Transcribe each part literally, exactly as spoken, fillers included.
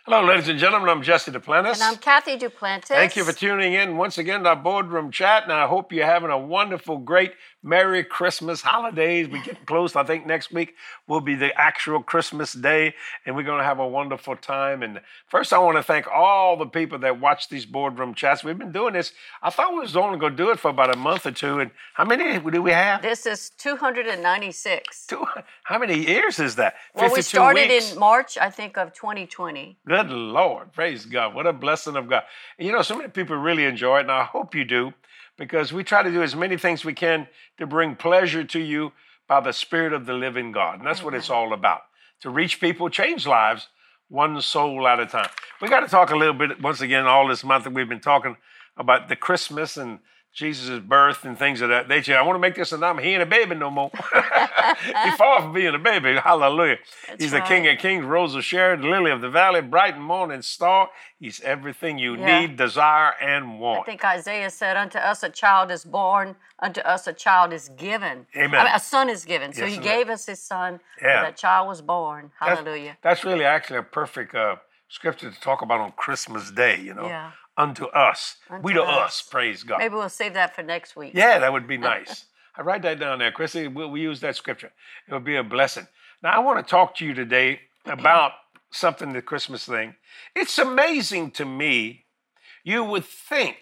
Hello, ladies and gentlemen. I'm Jesse Duplantis. And I'm Kathy Duplantis. Thank you for tuning in once again to our boardroom chat, and I hope you're having a wonderful, great, Merry Christmas holidays. We're getting close. I think next week will be the actual Christmas day, and we're going to have a wonderful time. And first, I want to thank all the people that watch these boardroom chats. We've been doing this. I thought we was only going to do it for about a month or two. And how many do we have? This is two hundred ninety-six. Two, how many years is that? Well, we started weeks? in March, I think, of twenty twenty. Good Lord. Praise God. What a blessing of God. And you know, so many people really enjoy it, and I hope you do, because we try to do as many things we can to bring pleasure to you by the Spirit of the living God. And that's what it's all about, to reach people, change lives, one soul at a time. We got to talk a little bit, once again, all this month that we've been talking about the Christmas and Jesus' birth and things of that nature. I want to make this a he ain't a baby no more. He's far from being a baby. Hallelujah. That's He's right. the King of Kings, Rose of Sharon, Lily of the Valley, bright and morning star. He's everything you Yeah. need, desire, and I want. think Isaiah said, unto us a child is born, unto us a child is given. Amen. I mean, a son is given. So Yes, he amen. gave us his son, Yeah. and that child was born. That's- Hallelujah. That's, really actually a perfect uh, scripture to talk about on Christmas Day, you know. Yeah. Unto us. Unto we to us. us, praise God. Maybe we'll save that for next week. Yeah, that would be nice. I write that down there, Chrissy. We'll, we use that scripture. It would be a blessing. Now, I want to talk to you today about something, the Christmas thing. It's amazing to me. You would think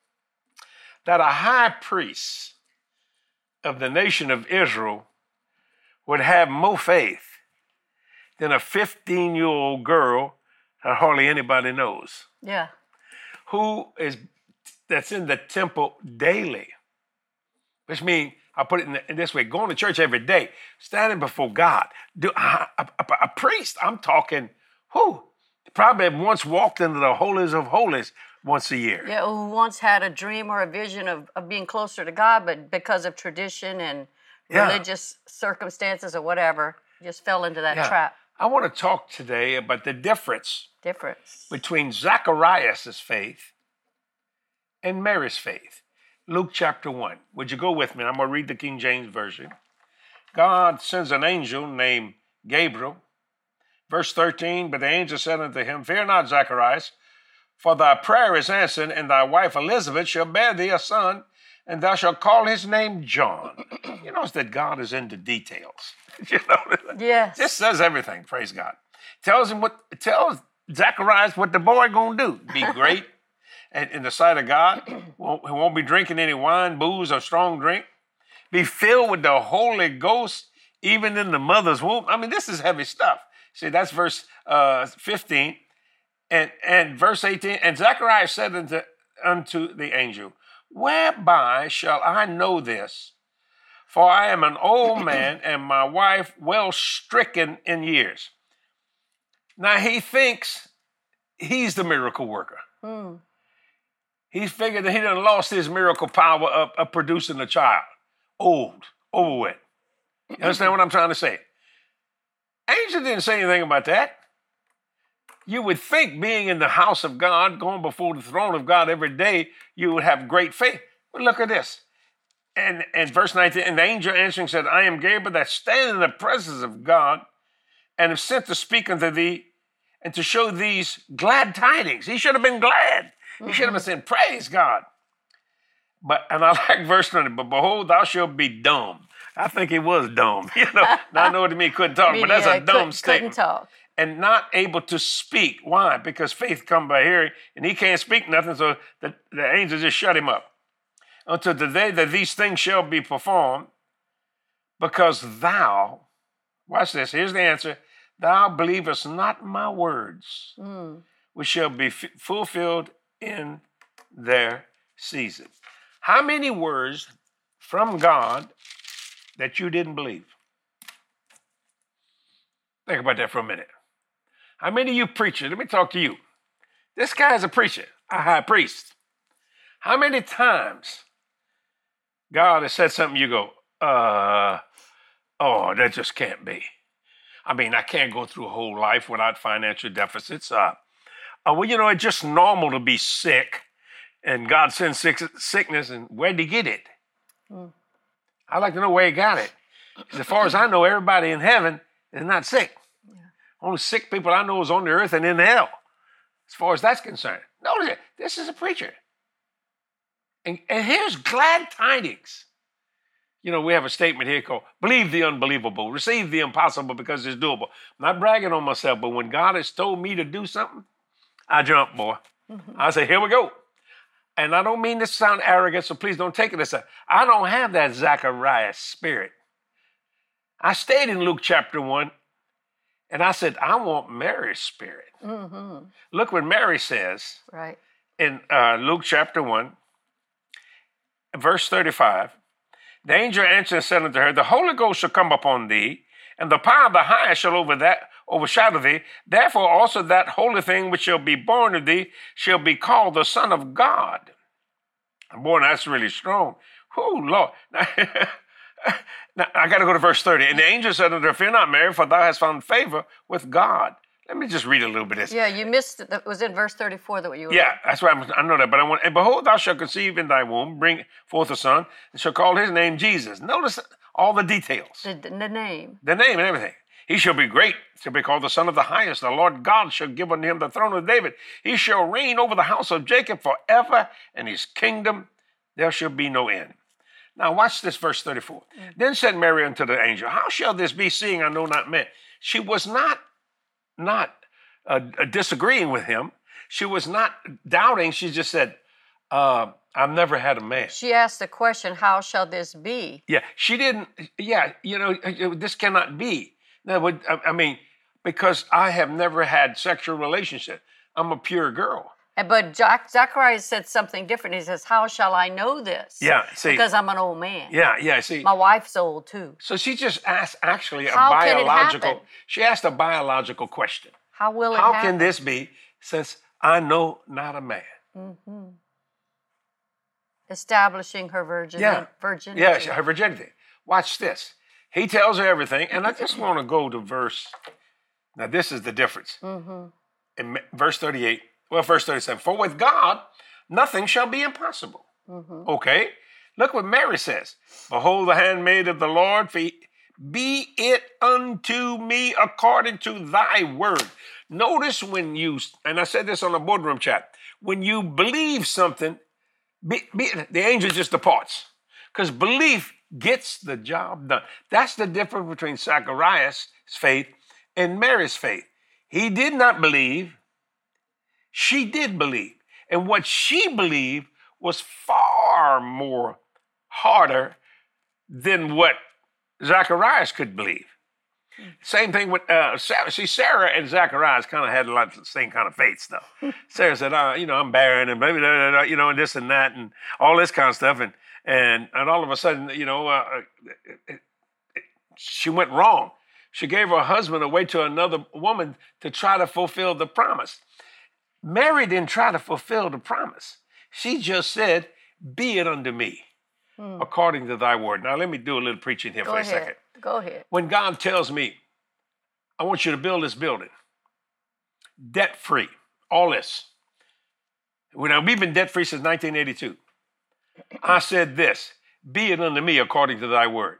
that a high priest of the nation of Israel would have more faith than a fifteen-year-old girl that hardly anybody knows, Yeah. who is that's in the temple daily, which means, I'll put it in, the, in this way, going to church every day, standing before God. Do, a, a, a priest, I'm talking, who probably once walked into the holies of holies once a year. Yeah, who once had a dream or a vision of, of being closer to God, but because of tradition and Yeah. religious circumstances or whatever, just fell into that Yeah. trap. I want to talk today about the difference Difference. between Zacharias' faith and Mary's faith. Luke chapter one. Would you go with me? I'm going to read the King James Version. God sends an angel named Gabriel. Verse thirteen, but the angel said unto him, Fear not, Zacharias, for thy prayer is answered, and thy wife Elizabeth shall bear thee a son, and thou shalt call his name John. You notice that God is into details. You know, Yes. this says everything, praise God. Tells him what, tells Zacharias what the boy gonna do. Be great and in the sight of God. Won't, he won't be drinking any wine, booze, or strong drink. Be filled with the Holy Ghost, even in the mother's womb. I mean, this is heavy stuff. See, that's verse uh, fifteen. And, and verse eighteen, and Zacharias said unto, unto the angel, Whereby shall I know this? For I am an old man, and my wife well stricken in years. Now he thinks he's the miracle worker. Hmm. He figured that he done lost his miracle power of, of producing a child. Old, over with. You understand what I'm trying to say? Angel didn't say anything about that. You would think being in the house of God, going before the throne of God every day, you would have great faith. But look at this. And, and verse nineteen, and the angel answering said, I am Gabriel that stand in the presence of God and am sent to speak unto thee and to show these glad tidings. He should have been glad. He should have been saying, praise God. But, and I like verse twenty, but behold, thou shalt be dumb. I think he was dumb. You know, now I know what it means, couldn't talk, but that's Yeah, a dumb could, statement. Couldn't talk. And not able to speak. Why? Because faith comes by hearing, and he can't speak nothing, so the, the angel just shut him up. Until the day that these things shall be performed, because thou, watch this, here's the answer, thou believest not my words, Mm. which shall be f- fulfilled in their season. How many words from God that you didn't believe? Think about that for a minute. How many of you preachers, let me talk to you. This guy's a preacher, a high priest. How many times God has said something, you go, uh, oh, that just can't be. I mean, I can't go through a whole life without financial deficits. Uh, uh, well, you know, it's just normal to be sick, and God sends sick, sickness, and where'd he get it? Mm. I'd like to know where he got it. As far as I know, everybody in heaven is not sick. Yeah. Only sick people I know is on the earth and in hell. as far as that's concerned. Notice it. This is a preacher. And, and here's glad tidings. You know, we have a statement here called, believe the unbelievable, receive the impossible because it's doable. I'm not bragging on myself, but when God has told me to do something, I jump, boy. Mm-hmm. I say, here we go. And I don't mean this to sound arrogant, so please don't take it as a, I don't have that Zacharias spirit. I stayed in Luke chapter one, and I said, I want Mary's spirit. Mm-hmm. Look what Mary says right. in uh, Luke chapter one, verse thirty-five. The angel answered and said unto her, the Holy Ghost shall come upon thee, and the power of the highest shall over that overshadow thee. Therefore also that holy thing which shall be born of thee shall be called the Son of God. Boy, that's really strong. Oh, Lord. Now, I got to go to verse thirty. And the angel said unto her, fear not, Mary, for thou hast found favor with God. Let me just read a little bit of this. Yeah, you missed it. It was in verse thirty-four that you were Yeah, that's right. I know that. But I want, and behold, thou shalt conceive in thy womb, bring forth a son, and shall call his name Jesus. Notice all the details. The, the name. The name and everything. He shall be great, shall be called the Son of the Highest. The Lord God shall give unto him the throne of David. He shall reign over the house of Jacob forever, and his kingdom there shall be no end. Now watch this, verse thirty-four. Mm-hmm. Then said Mary unto the angel, how shall this be, seeing I know not men? She was not, not uh, disagreeing with him. She was not doubting. She just said, uh, I've never had a man. She asked the question, how shall this be? Yeah, she didn't, yeah, you know, this cannot be. No, I mean, because I have never had sexual relationship. I'm a pure girl. But Jack, Zacharias said something different. He says, how shall I know this? Yeah, see. Because I'm an old man. Yeah, yeah, see. My wife's old, too. So she just asked actually a how biological, can it happen? She asked a biological question. How will it how happen? can this be since I know not a man? Mm-hmm. Establishing her virgin- yeah. virginity. Yeah, her virginity. Watch this. He tells her everything, and I just want to go to verse, now this is the difference. Mm-hmm. In verse thirty-eight, well, verse thirty-seven, for with God, nothing shall be impossible. Mm-hmm. Okay, look what Mary says. Behold the handmaid of the Lord, be it unto me according to thy word. Notice when you, and I said this on the boardroom chat, when you believe something, be, be, the angel just departs. Because belief gets the job done. That's the difference between Zacharias' faith and Mary's faith. He did not believe. She did believe. And what she believed was far more harder than what Zacharias could believe. Same thing with, uh, Sarah. See, Sarah and Zacharias kind of had a lot of the same kind of faith stuff. Sarah said, uh, you know, I'm barren and blah, blah, blah, blah, you know, and this and that and all this kind of stuff. And And and all of a sudden, you know, uh, it, it, it, she went wrong. She gave her husband away to another woman to try to fulfill the promise. Mary didn't try to fulfill the promise. She just said, be it unto me, hmm. according to thy word. Now, let me do a little preaching here Go for ahead. a second. Go ahead. When God tells me, I want you to build this building, debt-free, all this. Now, we've been debt-free since nineteen eighty-two. I said this, be it unto me according to thy word.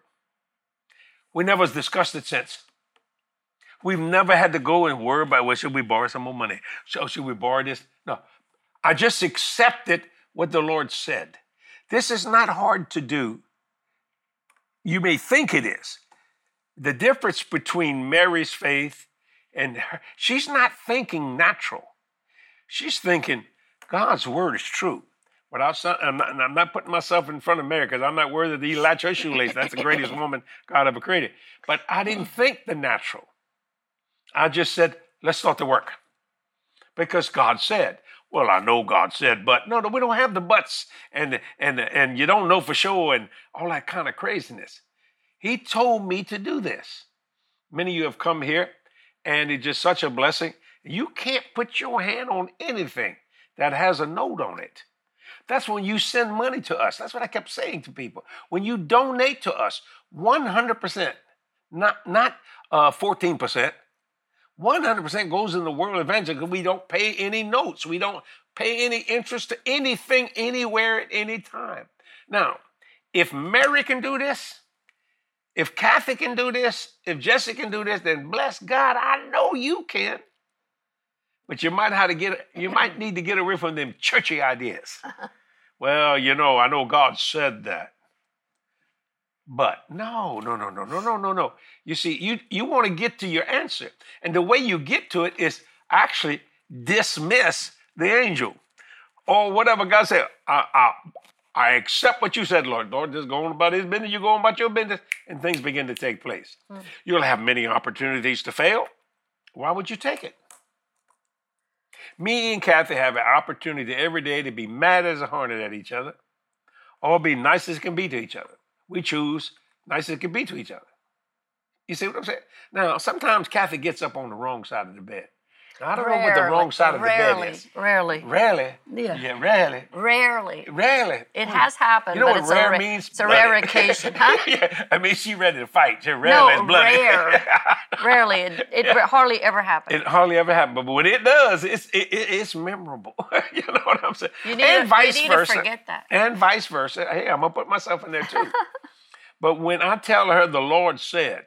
We never discussed it since. We've never had to go and worry about, well, should we borrow some more money? So should we borrow this? No, I just accepted what the Lord said. This is not hard to do. You may think it is. The difference between Mary's faith and her, she's not thinking natural. She's thinking God's word is true. Without some, I'm, not, I'm not putting myself in front of Mary because I'm not worthy to latch her shoelace. That's the greatest woman God ever created. But I didn't think the natural. I just said, let's start the work. Because God said, well, I know God said, but no, no, we don't have the buts and, and, and you don't know for sure and all that kind of craziness. He told me to do this. Many of you have come here and it's just such a blessing. You can't put your hand on anything that has a note on it. That's when you send money to us. That's what I kept saying to people. When you donate to us, one hundred percent, not, not uh, fourteen percent, one hundred percent goes in the world eventually because we don't pay any notes. We don't pay any interest to anything, anywhere, at any time. Now, if Mary can do this, if Kathy can do this, if Jesse can do this, then bless God, I know you can. But you might have to get you might need to get away from them churchy ideas. Well, you know, I know God said that. But no, no, no, no, no, no, no, no. You see, you, you want to get to your answer. And the way you get to it is actually dismiss the angel. Or whatever God said. I, I, I accept what you said, Lord. Lord, just go on about his business, you go on about your business, and things begin to take place. Mm. You'll have many opportunities to fail. Why would you take it? Me and Kathy have an opportunity every day to be mad as a hornet at each other or be nice as can be to each other. We choose nice as can be to each other. You see what I'm saying? Now, sometimes Kathy gets up on the wrong side of the bed. Now, I don't rarely, know what the wrong side of rarely, the bed is. Rarely. Rarely? Yeah. Yeah, rarely. Rarely. Rarely. It has happened, you know but what it's, rare a, means? it's a rare occasion, huh? Yeah, I mean, she's ready to fight. She rarely no, is bloody. rare. Rarely. It, it yeah. hardly ever happens. It hardly ever happens. But when it does, it's it, it, it's memorable. You know what I'm saying? You need, and to, vice you need versa. to forget that. And vice versa. Hey, I'm going to put myself in there too. But when I tell her the Lord said,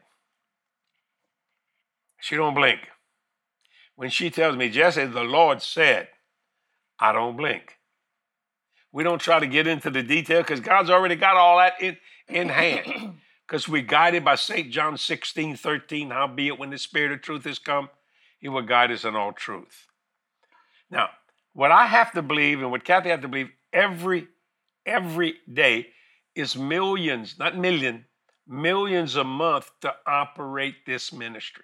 she don't blink. When she tells me, Jesse, the Lord said, I don't blink. We don't try to get into the detail because God's already got all that in, in hand. Because we're guided by Saint John sixteen, thirteen, howbeit when the Spirit of truth is come, he will guide us in all truth. Now, what I have to believe and what Kathy has to believe every, every day is millions, not million, millions a month to operate this ministry.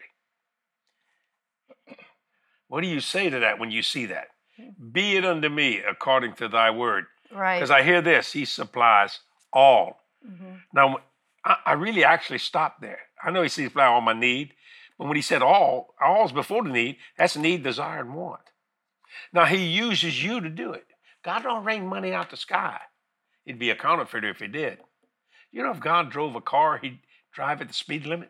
What do you say to that when you see that? Be it unto me according to thy word. Right. Because I hear this, he supplies all. Mm-hmm. Now, I, I really actually stopped there. I know he supplies all my need, but when he said all, all's before the need, that's need, desire, and want. Now, he uses you to do it. God don't rain money out the sky. It'd be a counterfeiter if he did. You know, if God drove a car, he'd drive at the speed limit.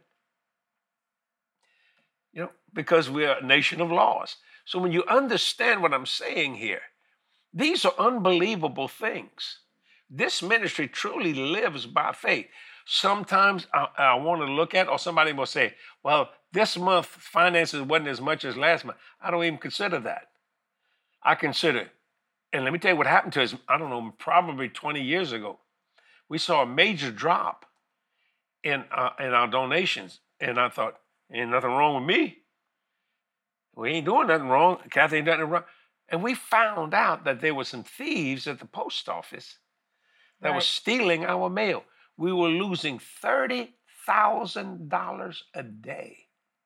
You know, because we're a nation of laws. So when you understand what I'm saying here, these are unbelievable things. This ministry truly lives by faith. Sometimes I, I want to look at, or somebody will say, well, this month finances wasn't as much as last month. I don't even consider that. I consider, and let me tell you what happened to us, I don't know, probably twenty years ago. We saw a major drop in, uh, in our donations. And I thought, ain't nothing wrong with me. We ain't doing nothing wrong. Kathy ain't done nothing wrong. And we found out that there were some thieves at the post office that right. were stealing our mail. We were losing thirty thousand dollars a day.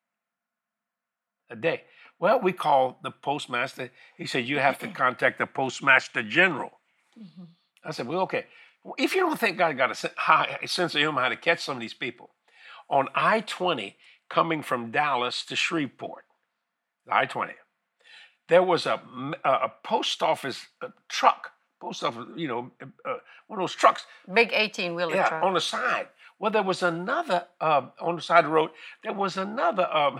A day. Well, we called the postmaster. He said, you have to contact the postmaster general. Mm-hmm. I said, well, okay. If you don't think God got a sense of humor how to catch some of these people, on I twenty coming from Dallas to Shreveport, I twenty, there was a, a post office a truck, post office, you know, uh, one of those trucks. Big eighteen-wheeler yeah, truck. on the side. Well, there was another, um, on the side of the road, there was another um,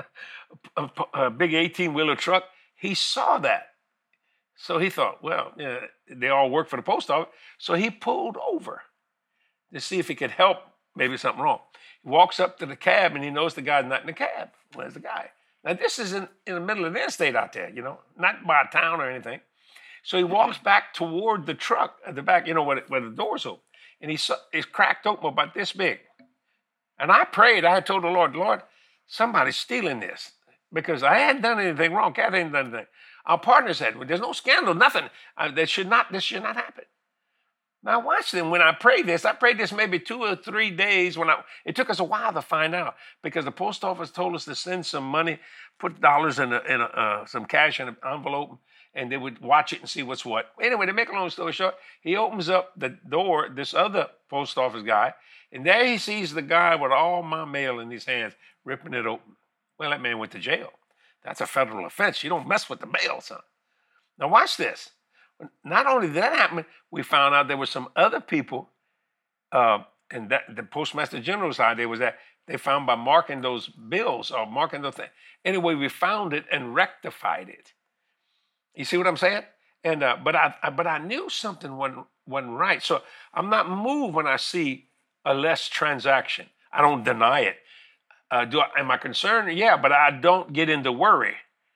a, a big eighteen-wheeler truck. He saw that. So he thought, well, yeah, they all work for the post office. So he pulled over to see if he could help, maybe something wrong. He walks up to the cab and he knows the guy's not in the cab. Where's the guy? Now, this is in, in the middle of the interstate out there, you know, not by a town or anything. So he walks back toward the truck at the back, you know, where, where the door's open. And he saw, it's cracked open about this big. And I prayed. I had told the Lord, Lord, somebody's stealing this. Because I hadn't done anything wrong. Kathy hadn't done anything. Our partner said, well, there's no scandal, nothing. Uh, that should not, this should not happen. Now watch them. When I prayed this, I prayed this maybe two or three days. When I, it took us a while to find out because the post office told us to send some money, put dollars in, a, in a, uh, some cash in an envelope, and they would watch it and see what's what. Anyway, to make a long story short, he opens up the door, this other post office guy, and there he sees the guy with all my mail in his hands, ripping it open. Well, that man went to jail. That's a federal offense. You don't mess with the mail, son. Now watch this. Not only did that happen, we found out there were some other people, uh, and that the Postmaster General's idea was that they found by marking those bills or marking those things. Anyway, we found it and rectified it. You see what I'm saying? And uh, but I, I but I knew something wasn't, wasn't right. So I'm not moved when I see a less transaction. I don't deny it. Uh, do I, am I concerned? Yeah, but I don't get into worry.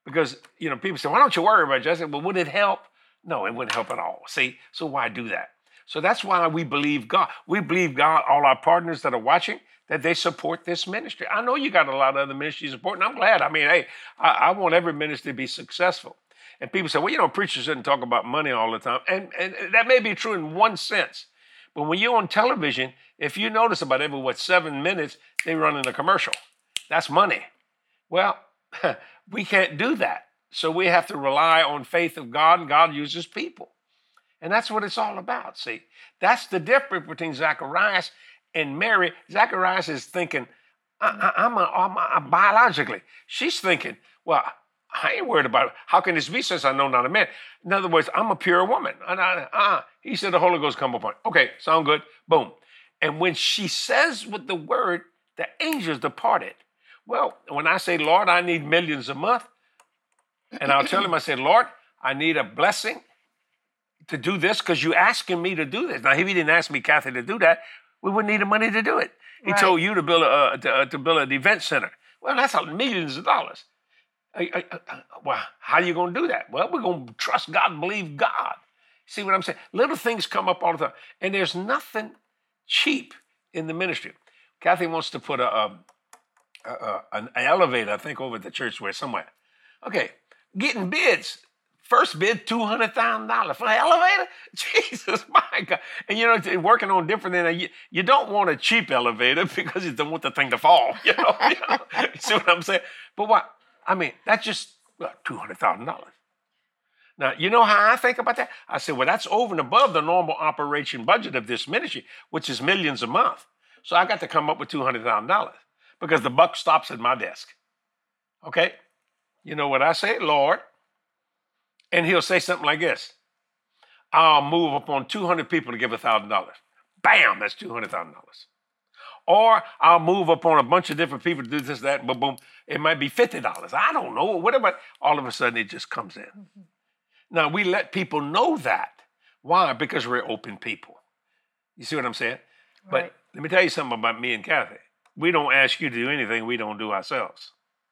Because, you know, people say, why don't you worry about it? I said, well, would it help? No, it wouldn't help at all. See, so why do that? So that's why we believe God. We believe God, all our partners that are watching, that they support this ministry. I know you got a lot of other ministries supporting. I'm glad. I mean, hey, I, I want every ministry to be successful. And people say, well, you know, preachers shouldn't talk about money all the time. And, and that may be true in one sense. But when you're on television, if you notice about every, what, seven minutes, they run in a commercial. That's money. Well, we can't do that. So we have to rely on faith of God, and God uses people. And that's what it's all about, see. That's the difference between Zacharias and Mary. Zacharias is thinking, I, I, I'm, a, I'm a, biologically. She's thinking, well, I ain't worried about it. How can this be since I know not a man? In other words, I'm a pure woman. And I, uh, he said the Holy Ghost come upon. Okay, sound good. Boom. And when she says with the word, the angels departed. Well, when I say, Lord, I need millions a month, and I'll tell him, I said, Lord, I need a blessing to do this because you're asking me to do this. Now, if he didn't ask me, Kathy, to do that, we wouldn't need the money to do it. He right. told you to build a uh, to, uh, to build an event center. Well, that's a millions of dollars. Uh, uh, uh, well, how are you going to do that? Well, we're going to trust God and believe God. See what I'm saying? Little things come up all the time. And there's nothing cheap in the ministry. Kathy wants to put a, a, a, an elevator, I think, over at the church where somewhere. Okay, getting bids. First bid, two hundred thousand dollars for an elevator? Jesus, my God. And, you know, working on different than you, you don't want a cheap elevator because you don't want the thing to fall. You know, you know? You see what I'm saying? But what? I mean, that's just well, two hundred thousand dollars. Now, you know how I think about that? I said, well, that's over and above the normal operation budget of this ministry, which is millions a month. So I got to come up with two hundred thousand dollars because the buck stops at my desk. Okay? You know what I say? Lord. And he'll say something like this. I'll move upon two hundred people to give one thousand dollars. Bam, that's two hundred thousand dollars. Or I'll move upon a bunch of different people to do this, that, boom, boom. It might be fifty dollars. I don't know. Whatever. All of a sudden, it just comes in. Mm-hmm. Now, we let people know that. Why? Because we're open people. You see what I'm saying? Right. But let me tell you something about me and Kathy. We don't ask you to do anything we don't do ourselves.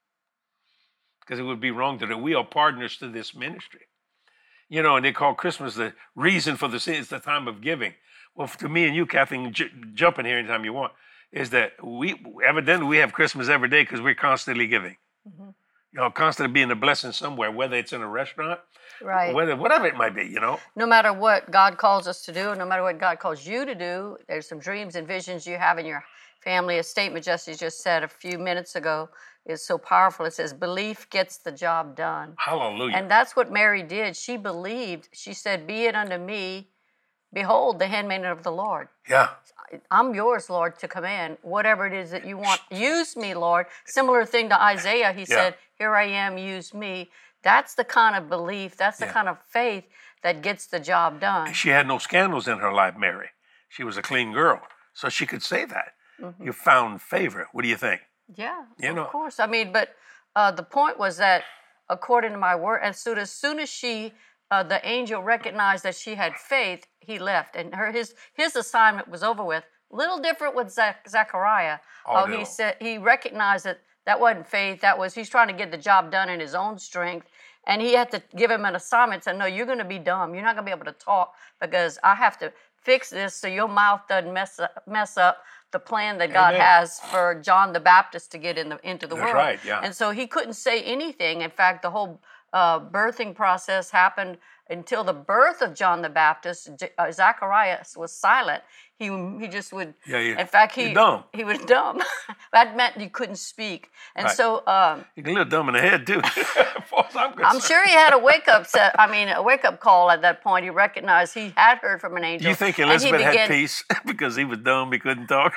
Because it would be wrong to do. We are partners to this ministry. You know, and they call Christmas the reason for the season. It's the time of giving. Well, to me and you, Kathy, j- jump in here anytime you want, is that we, evidently, we have Christmas every day because we're constantly giving. Mm-hmm. You know, constantly being a blessing somewhere, whether it's in a restaurant, right? Whether, whatever it might be, you know. No matter what God calls us to do, no matter what God calls you to do, there's some dreams and visions you have in your family. A statement Jesse just said a few minutes ago is so powerful. It says, belief gets the job done. Hallelujah. And that's what Mary did. She believed. She said, be it unto me, behold, the handmaiden of the Lord. Yeah. I'm yours, Lord, to command. Whatever it is that you want, use me, Lord. Similar thing to Isaiah. He yeah. said, here I am, use me. That's the kind of belief, that's the yeah. kind of faith that gets the job done. She had no scandals in her life, Mary. She was a clean girl. So she could say that. Mm-hmm. You found favor. What do you think? Yeah, you of know. course. I mean, but uh, the point was that according to my word, as soon as, soon as she, uh, the angel recognized that she had faith, he left. And her his his assignment was over with. Little different with Zach, Zachariah. Oh, uh, no. He said he recognized that that wasn't faith. That was, he's trying to get the job done in his own strength. And he had to give him an assignment. Say, no, you're going to be dumb. You're not going to be able to talk because I have to fix this so your mouth doesn't mess up, mess up the plan that God Amen. Has for John the Baptist to get in the, into the That's world. Right, yeah. And so he couldn't say anything. In fact, the whole uh, birthing process happened until the birth of John the Baptist. J- uh, Zacharias was silent. He he just would. Yeah, yeah. In fact, he dumb. he was dumb. That meant you couldn't speak. And right. so um, you can a little dumb in the head too. I'm, I'm sure he had a wake up set. I mean, a wake up call at that point. He recognized he had heard from an angel. Do you think Elizabeth began, had peace because he was dumb? He couldn't talk.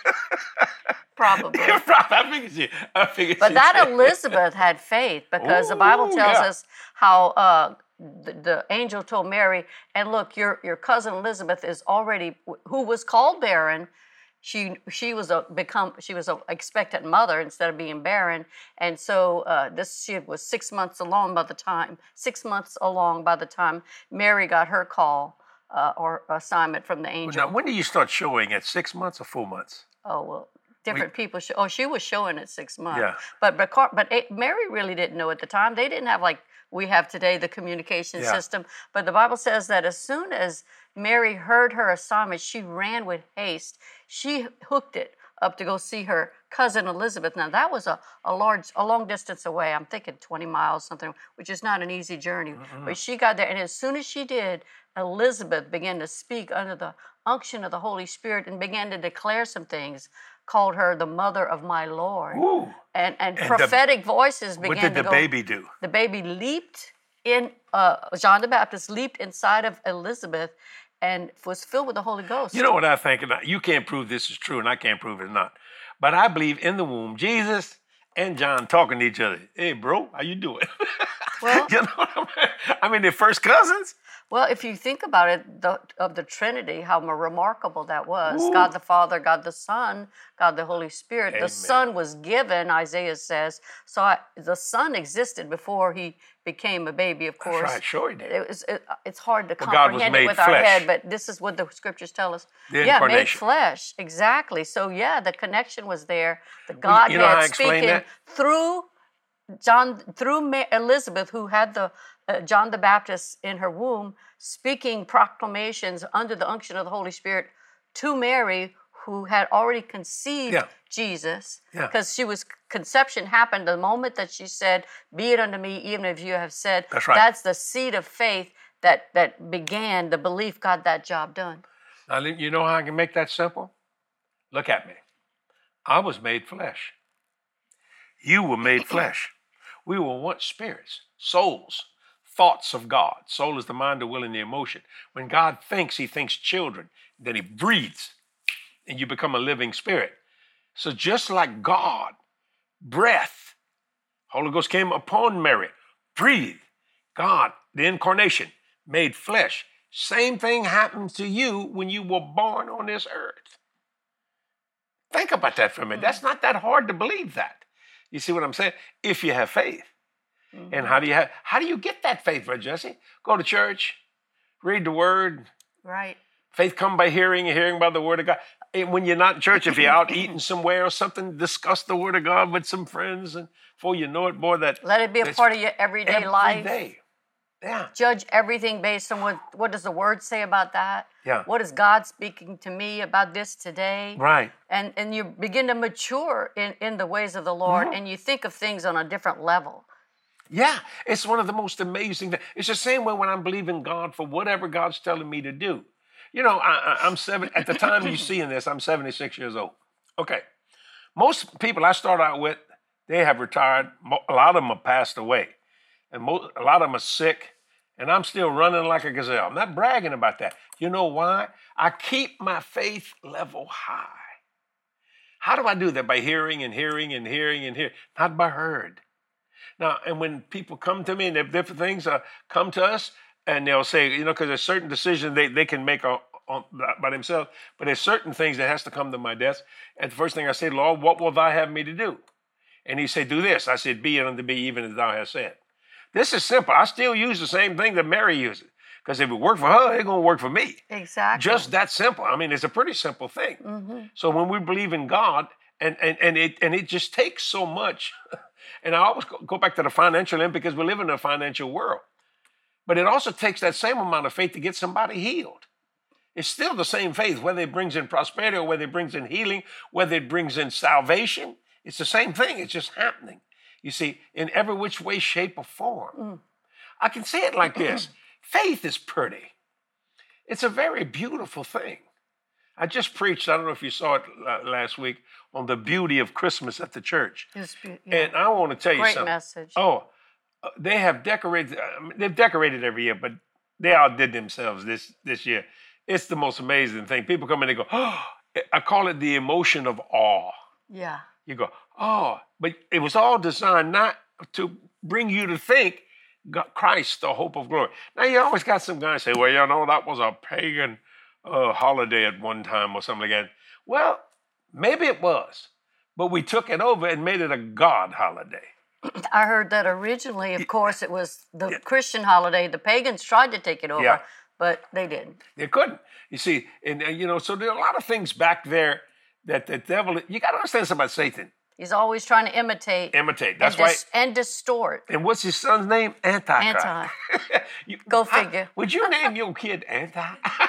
Probably. I figured she. I figured but she that said. Elizabeth had faith because Ooh, the Bible tells yeah. us how uh, the, the angel told Mary, and look, your your cousin Elizabeth is already, who was called barren. She she was a become she was a expectant mother instead of being barren, and so uh, this she was six months along by the time six months along by the time Mary got her call uh, or assignment from the angel. Now, when do you start showing? At six months or four months? Oh well. different people. Show, oh, she was showing at six months. Yeah. But but Car- but eh, Mary really didn't know at the time. They didn't have like we have today the communication Yeah. system. But the Bible says that as soon as Mary heard her assignment, she ran with haste. She hooked it up to go see her cousin Elizabeth. Now that was a, a large, a long distance away. I'm thinking twenty miles, something, which is not an easy journey. Mm-hmm. But she got there, and as soon as she did, Elizabeth began to speak under the unction of the Holy Spirit and began to declare some things. Called her the mother of my Lord. Ooh. And and, And prophetic the, voices began what did to the go. baby do? The baby leaped in. Uh, John the Baptist leaped inside of Elizabeth, and was filled with the Holy Ghost. You know what I think? And I- You can't prove this is true, and I can't prove it's not. But I believe in the womb, Jesus and John talking to each other. Hey, bro, how you doing? Well, you know what I mean? I mean, they're first cousins. Well, if you think about it, the, of the Trinity, how remarkable that was. Ooh. God the Father, God the Son, God the Holy Spirit. Amen. The Son was given, Isaiah says. So I, the Son existed before he became a baby, of course. That's right, sure he did. It was, it, it's hard to But God was comprehend made it with our flesh. head, but this is what the scriptures tell us. The yeah, made incarnation. flesh, exactly. So yeah, the connection was there. The Well, Godhead you know how I explain speaking that? through John, through Ma- Elizabeth, who had the uh, John the Baptist in her womb, speaking proclamations under the unction of the Holy Spirit to Mary, who had already conceived Yeah. Jesus, Yeah. because she was conception happened the moment that she said, "Be it unto me, even if you have said." That's right. That's the seed of faith that that began the belief got that job done. Now, you know how I can make that simple? Look at me. I was made flesh. You were made flesh. We were once spirits, souls, thoughts of God. Soul is the mind, the will, and the emotion. When God thinks, he thinks children. Then he breathes, and you become a living spirit. So just like God, breath, Holy Ghost came upon Mary, breathe. God, the incarnation, made flesh. Same thing happened to you when you were born on this earth. Think about that for a minute. That's not that hard to believe that. You see what I'm saying? If you have faith. Mm-hmm. And how do you have, how do you get that faith, Brother Jesse? Go to church, read the word. Right. Faith come by hearing and hearing by the word of God. And when you're not in church, if you're out eating somewhere or something, discuss the word of God with some friends. And before you know it, boy, that. Let it be a part of your everyday every life. Every day. Yeah. Judge everything based on what, what does the word say about that? Yeah. What is God speaking to me about this today? Right. And and you begin to mature in, in the ways of the Lord, Mm-hmm. and you think of things on a different level. Yeah, it's one of the most amazing things. It's the same way when I'm believing God for whatever God's telling me to do. You know, I, I, I'm seven. At the time you seeing this, I'm seventy-six years old. Okay, most people I start out with, they have retired. A lot of them have passed away, and most, a lot of them are sick. And I'm still running like a gazelle. I'm not bragging about that. You know why? I keep my faith level high. How do I do that? By hearing and hearing and hearing and hearing, not by heard. Now, and when people come to me and if different things uh, come to us, and they'll say, you know, because there's certain decisions they, they can make on, on, by themselves, but there's certain things that has to come to my desk. And the first thing I say, Lord, what will thou have me to do? And he said, do this. I said, be it unto me even as thou hast said. This is simple. I still use the same thing that Mary uses. Because if it worked for her, it's going to work for me. Exactly. Just that simple. I mean, it's a pretty simple thing. Mm-hmm. So when we believe in God, and, and, and, it, and it just takes so much. And I always go back to the financial end because we live in a financial world. But it also takes that same amount of faith to get somebody healed. It's still the same faith, whether it brings in prosperity or whether it brings in healing, whether it brings in salvation. It's the same thing. It's just happening. You see, in every which way, shape, or form. Mm. I can say it like this. Faith is pretty. It's a very beautiful thing. I just preached, I don't know if you saw it last week, on the beauty of Christmas at the church. It's be- yeah. And I want to tell you Great something. message. Oh, they have decorated, I mean, they've decorated every year, but they outdid themselves this, this year. It's the most amazing thing. People come in and they go, oh, I call it the emotion of awe. Yeah. You go, oh, but it was all designed not to bring you to think God, Christ, the hope of glory. Now, you always got some guys say, well, you know, that was a pagan uh, holiday at one time or something like that. Well, maybe it was, but we took it over and made it a God holiday. I heard that originally, of course, it was the Yeah. Christian holiday. The pagans tried to take it over, Yeah. but they didn't. They couldn't. You see, and, and you know, so there are a lot of things back there that the devil, you got to understand something about Satan. He's always trying to imitate. Imitate. That's and why. dis- and distort. And what's his son's name? Antichrist. Anti. You- Go I- figure. would you name your kid Anti?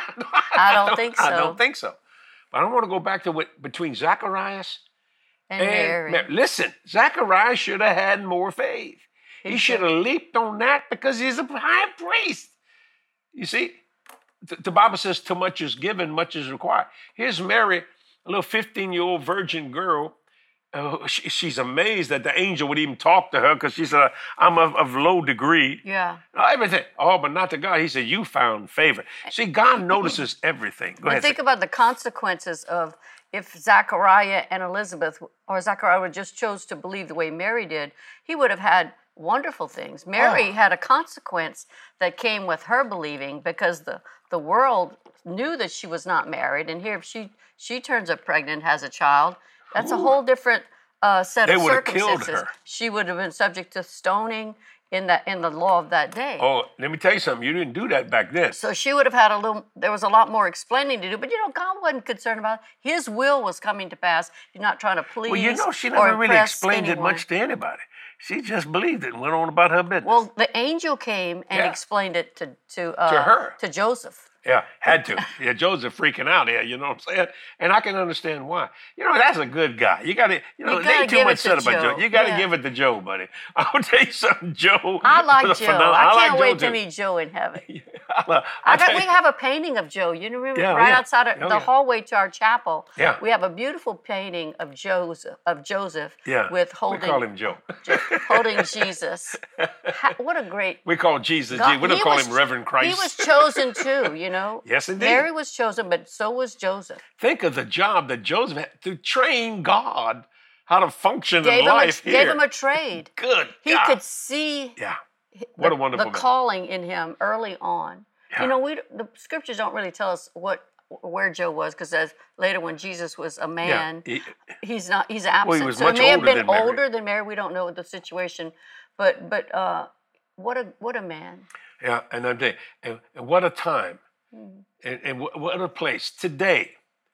I don't think so. I don't think so. But I want to go back to what between Zacharias And, and Mary. Mary. Listen, Zacharias should have had more faith. He, He should should. have leaped on that because he's a high priest. You see, the, the Bible says, too much is given, much is required. Here's Mary, a little fifteen-year-old virgin girl. Uh, she, she's amazed that the angel would even talk to her because she said, I'm of, of low degree. Yeah. Uh, Everything. Oh, but not to God. He said, you found favor. See, God notices everything. Go But ahead. think Say- about the consequences of if Zachariah and Elizabeth, or Zachariah would just chose to believe the way Mary did, he would have had wonderful things. Mary Oh. had a consequence that came with her believing because the, the world knew that she was not married. And here, if she, she turns up pregnant, has a child, that's a whole different uh, set They of would have killed circumstances. her. She would have been subject to stoning in the, in the law of that day. Oh, let me tell you something. You didn't do that back then. So she would have had a little, there was a lot more explaining to do, but you know, God wasn't concerned about it. His will was coming to pass. He's not trying to please. Well, you know, she or never really impress explained it anyone. much to anybody. She just believed it and went on about her business. Well, the angel came and Yeah. explained it to to, uh, To her. to Joseph. Yeah, had to. Yeah, Joseph freaking out here, you know what I'm saying? And I can understand why. You know, that's a good guy. You got to, you know, You there gotta ain't too give much it to said about Joe. Joe. You got to Yeah. give it to Joe, buddy. I'll tell you something, Joe. I like was Joe. a phenomenal- I like can't Joe wait to too. meet Joe in heaven. I, love- I I got, tell we you- have a painting of Joe. You know, remember Yeah, right yeah. outside of Oh, the yeah. hallway to our chapel. Yeah. We have a beautiful painting of Joseph of Joseph yeah. with we holding call him Joe. holding Jesus. Ha- what a great We call Jesus. God- Jesus. We don't he call was- him Reverend Christ. He was chosen too, you know. Yes, indeed. Mary was chosen, but so was Joseph. Think of the job that Joseph had to train God how to function Gave in him, a, life gave here. him a trade. Good He God. could see Yeah. the, What a wonderful the man. calling in him early on. Yeah. You know, we the scriptures don't really tell us what where Joe was because as later when Jesus was a man, Yeah. He- he's not he's absent. he was so much he may have older been than Mary. older than Mary. We don't know the situation, but but uh, what a what a man. Yeah, and I'm saying, and, and what a time, Mm-hmm. and, and wh- what a place. Today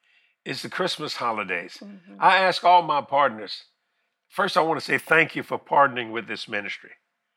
is the Christmas holidays. Mm-hmm. I ask all my partners, first I want to say thank you for partnering with this ministry.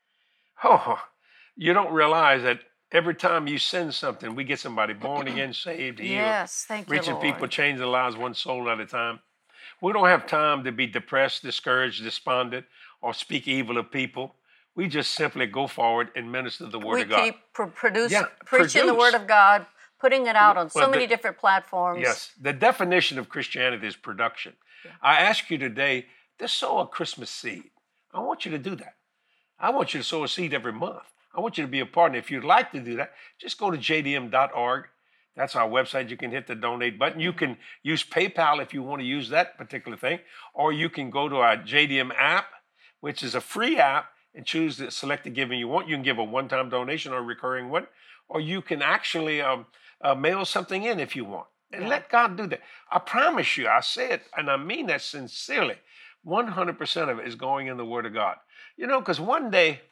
Oh, you don't realize that every time you send something, we get somebody born again, saved, healed, Yes, thank you, reaching Lord. people, change their lives one soul at a time. We don't have time to be depressed, discouraged, despondent, or speak evil of people. We just simply go forward and minister the word we of God. keep pr- produce, Yeah, preaching the produce. word of God, putting it out on so Well, many the- different platforms. Yes, the definition of Christianity is production. I ask you today to sow a Christmas seed. I want you to do that. I want you to sow a seed every month. I want you to be a partner. If you'd like to do that, just go to j d m dot org. That's our website. You can hit the donate button. You can use PayPal if you want to use that particular thing, or you can go to our J D M app, which is a free app, and choose the select the giving you want. You can give a one-time donation or a recurring one, or you can actually um, uh, mail something in if you want. And let God do that. I promise you, I say it, and I mean that sincerely. one hundred percent of it is going in the Word of God. You know, because one day,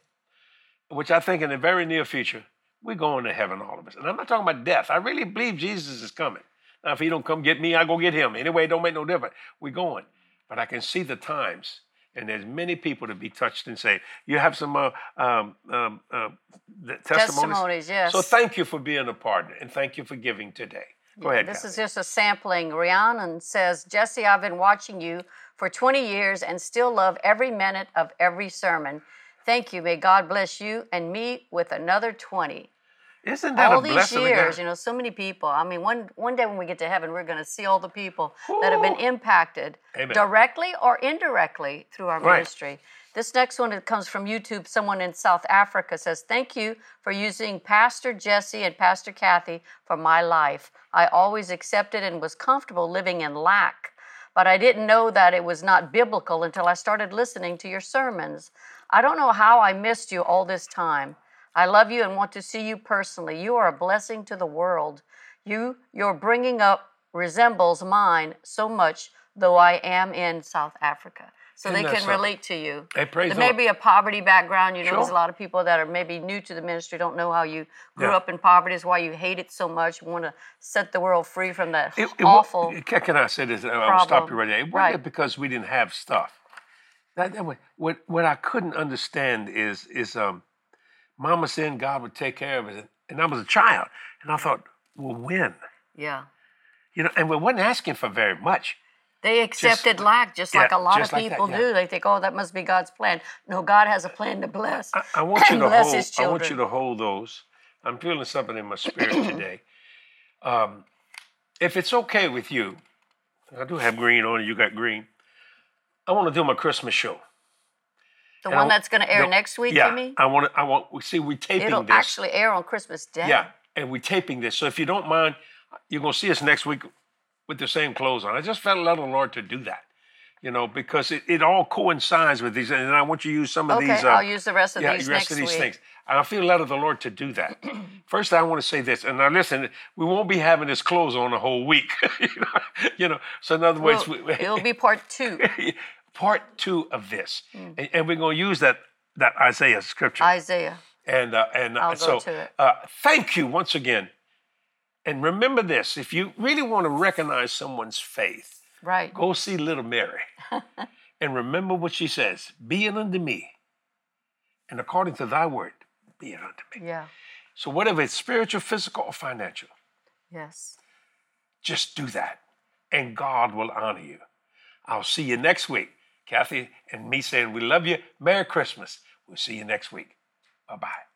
which I think in the very near future, we're going to heaven, all of us. And I'm not talking about death. I really believe Jesus is coming. Now, if he don't come get me, I go get him. Anyway, it don't make no difference. We're going. But I can see the times, and there's many people to be touched and saved. You have some uh, um, um, uh, testimonies? Testimonies, yes. So thank you for being a partner, and thank you for giving today. Go ahead, This Kathy. is just a sampling. Rhiannon says, Jesse, I've been watching you for twenty years and still love every minute of every sermon. Thank you. May God bless you and me with another twenty. Isn't that All a these blessing of years, God? you know, so many people. I mean, one one day when we get to heaven, we're going to see all the people that have been impacted Amen. directly or indirectly through our Right. ministry. This next one, it comes from YouTube. Someone in South Africa says, thank you for using Pastor Jesse and Pastor Kathy for my life. I always accepted and was comfortable living in lack, but I didn't know that it was not biblical until I started listening to your sermons. I don't know how I missed you all this time. I love you and want to see you personally. You are a blessing to the world. You, your bringing up resembles mine so much, though I am in South Africa. so Isn't they that can something? relate to you. Hey, praise There the may Lord. be a poverty background. You know, Sure. there's a lot of people that are maybe new to the ministry, don't know how you grew Yeah. up in poverty, is why you hate it so much. You want to set the world free from that It, it, awful Can can I say this? I'll stop you problem. right there. It wasn't Right. it because we didn't have stuff. That, that, wa- what what I couldn't understand is is um, Mama saying God would take care of it, and I was a child, and I thought, well, when? Yeah. You know, and we wasn't asking for very much. They accepted lack just yeah, like a lot just of like that, people yeah. do. They think, oh, that must be God's plan. No, God has a plan to bless. I, I want you to bless hold. His I children. want you to hold those. I'm feeling something in my spirit today. Um, if it's okay with you, I do have green on. You got green. I want to do my Christmas show. The And one I- that's going to air the- next week, yeah, you mean? I want to. I want. We see. We're taping It'll this. actually air on Christmas Day. Yeah, and we're taping this. So if you don't mind, you're gonna see us next week with the same clothes on. I just felt led of the Lord to do that. You know, because it, it all coincides with these, and I want you to use some of Okay, these. uh, I'll use the rest of yeah, these the rest next of these week. things. And I feel led of the Lord to do that. First, I want to say this, and now listen, we won't be having this clothes on the whole week. you, know, you know, so in other words, Well, we, it'll be part two. part two of this, and, and we're going to use that that Isaiah scripture. Isaiah. And uh, and uh, I'll go so, to it. Uh, thank you once again. And remember this: if you really want to recognize someone's faith, Right. go see little Mary, and remember what she says: "Be it unto me, and according to Thy word, be it unto me." Yeah. So whatever it's spiritual, physical, or financial, Yes. just do that, and God will honor you. I'll see you next week. Kathy and me saying we love you. Merry Christmas. We'll see you next week. Bye bye.